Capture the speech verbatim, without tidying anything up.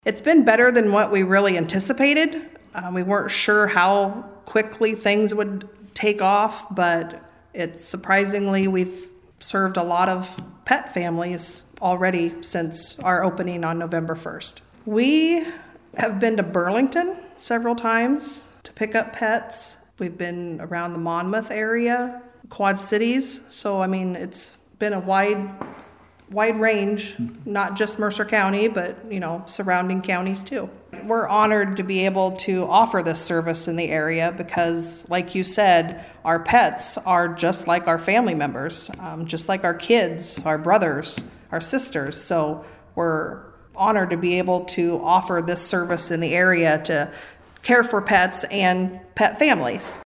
It's been better than what we really anticipated. Uh, we weren't sure how quickly things would take off, but it's surprisingly, we've served a lot of pet families already since our opening on November first. We have been to Burlington several times to pick up pets. We've been around the Monmouth area, Quad Cities. So, I mean, it's been a wide, wide range, not just Mercer County, but, you know, surrounding counties too. We're honored to be able to offer this service in the area because, like you said, our pets are just like our family members, um, just like our kids, our brothers, our sisters. So we're honored to be able to offer this service in the area to care for pets and pet families.